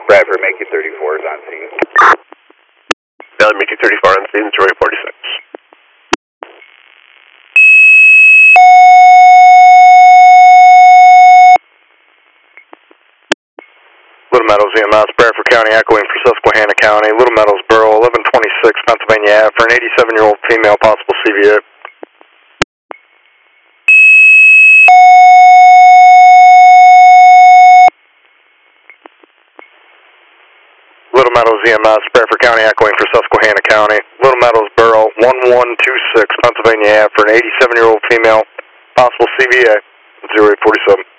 Bradford, Mickey 34 is on scene. Valley Mickey 34 on scene, Joy 46. Little Meadows EMS, Bradford County, echoing for Susquehanna County. Little Meadows Borough, 1126 Pennsylvania Ave for an 87-year-old female, possible CVA. Little Meadows EMS, Bradford County, echoing for Susquehanna County. Little Meadows Borough, 1126 Pennsylvania Ave for an 87-year-old female, possible CVA, 0847.